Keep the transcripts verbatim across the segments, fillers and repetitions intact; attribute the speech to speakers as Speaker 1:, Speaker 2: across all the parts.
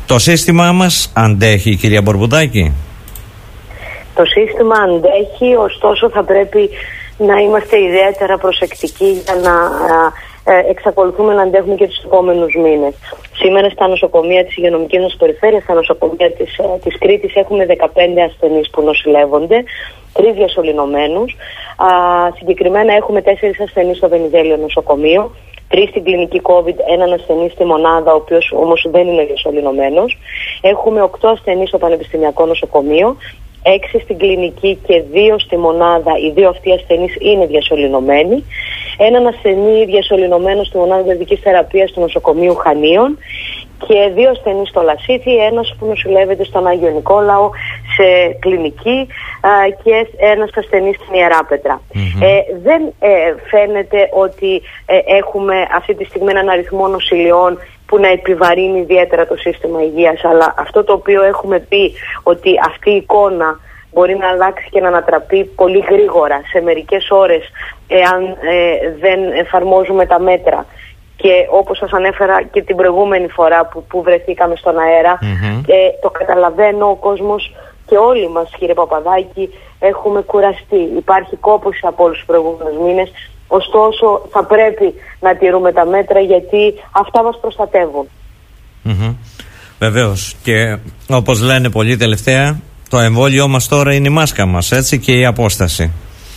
Speaker 1: Το σύστημά μας αντέχει, κυρία Μπορμπουδάκη?
Speaker 2: Το σύστημα αντέχει, ωστόσο θα πρέπει να είμαστε ιδιαίτερα προσεκτικοί για να ε, εξακολουθούμε να αντέχουμε και τους επόμενους μήνες. Σήμερα στα νοσοκομεία της υγειονομικής μας περιφέρειας, στα νοσοκομεία της, ε, της Κρήτης, έχουμε δεκαπέντε ασθενείς που νοσηλεύονται, τρεις διασωληνωμένους. Α, συγκεκριμένα έχουμε τέσσερις ασθενείς στο Βενιζέλιο νοσοκομείο, τρεις στην κλινική COVID, έναν ασθενή στη μονάδα, ο οποίος όμως δεν είναι διασωληνωμένος. Έχουμε οκτώ ασθενείς στο Πανεπιστημιακό νοσοκομείο, έξι στην κλινική και δύο στη μονάδα. Οι δύο αυτοί ασθενείς είναι διασωληνωμένοι. Έναν ασθενή διασωληνωμένο στη μονάδα παιδικής θεραπείας του νοσοκομείου Χανίων και δύο ασθενείς στο Λασίθι, ένας που νοσηλεύεται στον Άγιο Νικόλαο σε κλινική α, και ένας ασθενής στην Ιεράπετρα. Mm-hmm. Ε, δεν ε, φαίνεται ότι ε, έχουμε αυτή τη στιγμή έναν αριθμό νοσηλειών που να επιβαρύνει ιδιαίτερα το σύστημα υγείας, αλλά αυτό το οποίο έχουμε πει, ότι αυτή η εικόνα μπορεί να αλλάξει και να ανατραπεί πολύ γρήγορα σε μερικές ώρες εάν ε, δεν εφαρμόζουμε τα μέτρα. Και όπως σας ανέφερα και την προηγούμενη φορά που, που βρεθήκαμε στον αέρα, mm-hmm. ε, το καταλαβαίνω, ο κόσμος και όλοι μας, κύριε Παπαδάκη, έχουμε κουραστεί. Υπάρχει κόπωση από όλους τους προηγούμενους μήνες, ωστόσο θα πρέπει να τηρούμε τα μέτρα, γιατί αυτά μας προστατεύουν.
Speaker 1: Mm-hmm. Βεβαίως, και όπως λένε πολλοί τελευταία, το εμβόλιο μας τώρα είναι η μάσκα μας, έτσι, και η απόσταση.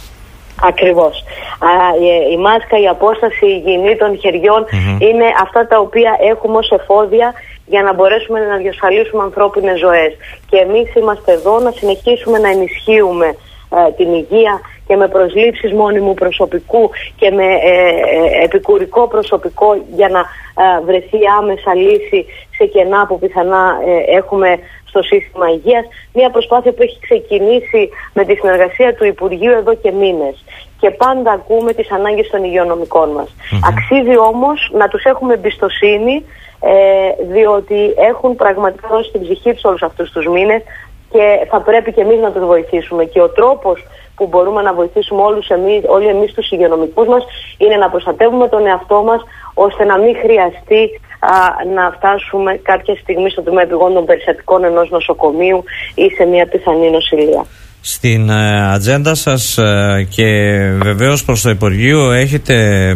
Speaker 2: Ακριβώς. Α, η, η μάσκα, η απόσταση, η υγιεινή των χεριών mm-hmm. είναι αυτά τα οποία έχουμε ως εφόδια για να μπορέσουμε να διασφαλίσουμε ανθρώπινες ζωές. Και εμείς είμαστε εδώ να συνεχίσουμε να ενισχύουμε ε, την υγεία και με προσλήψεις μόνιμου προσωπικού και με ε, ε, επικουρικό προσωπικό για να ε, βρεθεί άμεσα λύση σε κενά που πιθανά ε, έχουμε στο σύστημα υγείας. Μια προσπάθεια που έχει ξεκινήσει με τη συνεργασία του Υπουργείου εδώ και μήνες. Και πάντα ακούμε τις ανάγκες των υγειονομικών μας. Mm-hmm. Αξίζει όμως να τους έχουμε εμπιστοσύνη, ε, διότι έχουν πραγματικά δώσει την ψυχή τους όλους αυτούς τους μήνες και θα πρέπει και εμείς να τους βοηθήσουμε. Και ο τρόπος που μπορούμε να βοηθήσουμε όλους εμείς, όλοι εμείς τους υγειονομικούς μας, είναι να προστατεύουμε τον εαυτό μας, ώστε να μην χρειαστεί α, να φτάσουμε κάποια στιγμή στο τμήμα επιγόντων περιστατικών ενός νοσοκομείου ή σε μια πιθανή νοσηλεία.
Speaker 1: Στην ε, ατζέντα σας ε, και βεβαίως προς το Υπουργείο έχετε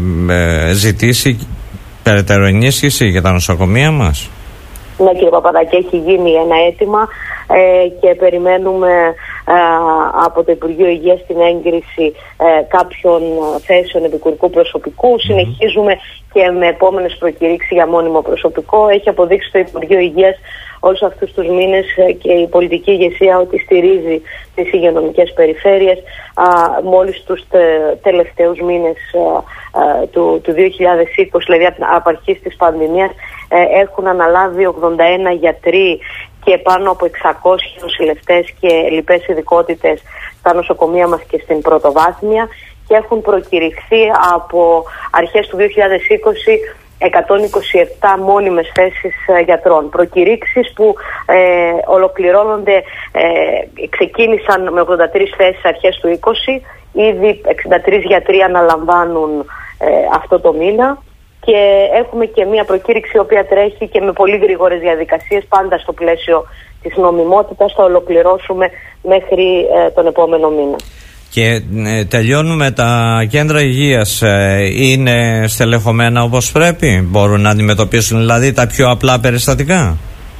Speaker 1: ε, ζητήσει περαιτέρω ενίσχυση για τα νοσοκομεία μας?
Speaker 2: Ναι, κύριε Παπαδάκη, έχει γίνει ένα αίτημα ε, και περιμένουμε ε, από το Υπουργείο Υγείας την έγκριση ε, κάποιων θέσεων επικουρικού προσωπικού. Mm-hmm. Συνεχίζουμε και με επόμενες προκηρύξεις για μόνιμο προσωπικό. Έχει αποδείξει το Υπουργείο Υγείας όλους αυτούς τους μήνες και η πολιτική ηγεσία ότι στηρίζει τις υγειονομικές περιφέρειες. Α, μόλις τους τε, τελευταίους μήνες α, α, του, του δύο χιλιάδες είκοσι, δηλαδή από αρχής της πανδημίας, ε, έχουν αναλάβει ογδόντα ένα γιατροί και πάνω από εξακόσιοι νοσηλευτές και λοιπές ειδικότητες στα νοσοκομεία μας και στην πρωτοβάθμια, και έχουν προκηρυχθεί από αρχές του δύο χιλιάδες είκοσι εκατόν είκοσι επτά μόνιμες θέσεις ε, γιατρών. Προκηρύξεις που ε, ολοκληρώνονται, ε, ξεκίνησαν με ογδόντα τρεις θέσεις αρχές του είκοσι, ήδη εξήντα τρεις γιατροί αναλαμβάνουν ε, αυτό το μήνα, και έχουμε και μια προκήρυξη η οποία τρέχει και με πολύ γρήγορες διαδικασίες, πάντα στο πλαίσιο της νομιμότητας. Θα ολοκληρώσουμε μέχρι ε, τον επόμενο μήνα.
Speaker 1: Και ε, τελειώνουμε, τα κέντρα υγείας ε, είναι στελεχωμένα όπως πρέπει? Μπορούν να αντιμετωπίσουν δηλαδή τα πιο απλά περιστατικά?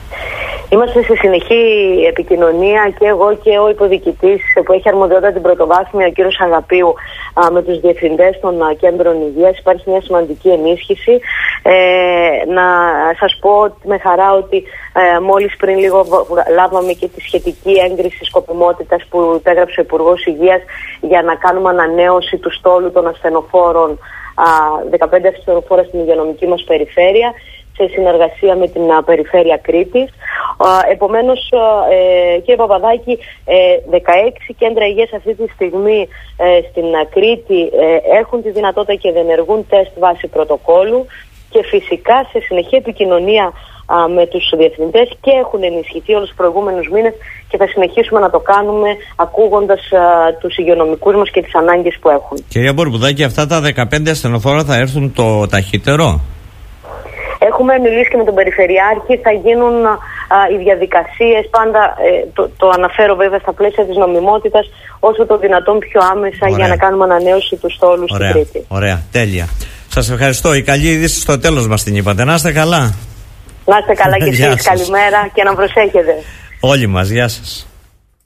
Speaker 2: Είμαστε σε συνεχή επικοινωνία και εγώ και ο υποδιοικητής που έχει αρμοδιότητα την πρωτοβάθμια, ο κύριος Αγαπίου, α, με τους διευθυντές των α, κέντρων υγείας. Υπάρχει μια σημαντική ενίσχυση. Ε, να σας πω με χαρά ότι ε, μόλις πριν λίγο λάβαμε και τη σχετική έγκριση σκοπιμότητας που υπέγραψε ο Υπουργός Υγείας για να κάνουμε ανανέωση του στόλου των ασθενοφόρων, α, δεκαπέντε ασθενοφόρα στην υγειονομική μας περιφέρεια, σε συνεργασία με την α, περιφέρεια Κρήτης. Α, επομένως, ε, κύριε Παπαδάκη, ε, δεκαέξι κέντρα υγείας αυτή τη στιγμή ε, στην α, Κρήτη ε, έχουν τη δυνατότητα και διενεργούν τεστ βάσει πρωτοκόλου, και φυσικά σε συνεχή επικοινωνία α, με τους διευθυντές, και έχουν ενισχυθεί όλους τους προηγούμενους μήνες και θα συνεχίσουμε να το κάνουμε ακούγοντας α, τους υγειονομικούς μας και τις ανάγκες που έχουν.
Speaker 1: Κυρία Μπορμπουδάκη, αυτά τα δεκαπέντε ασθενοφόρα θα έρθουν το ταχύτερο?
Speaker 2: Έχουμε μιλήσει και με τον Περιφερειάρχη, θα γίνουν α, οι διαδικασίες, πάντα ε, το, το αναφέρω βέβαια στα πλαίσια της νομιμότητας, όσο το δυνατόν πιο άμεσα. Ωραία. Για να κάνουμε ανανέωση του στόλου στην Κρήτη.
Speaker 1: Ωραία, τέλεια. Σας ευχαριστώ. Η καλή είδηση στο τέλος μας την είπατε. Να είστε καλά.
Speaker 2: Να είστε καλά και εσείς. Καλημέρα και να προσέχετε.
Speaker 1: Όλοι μας. Γεια σας.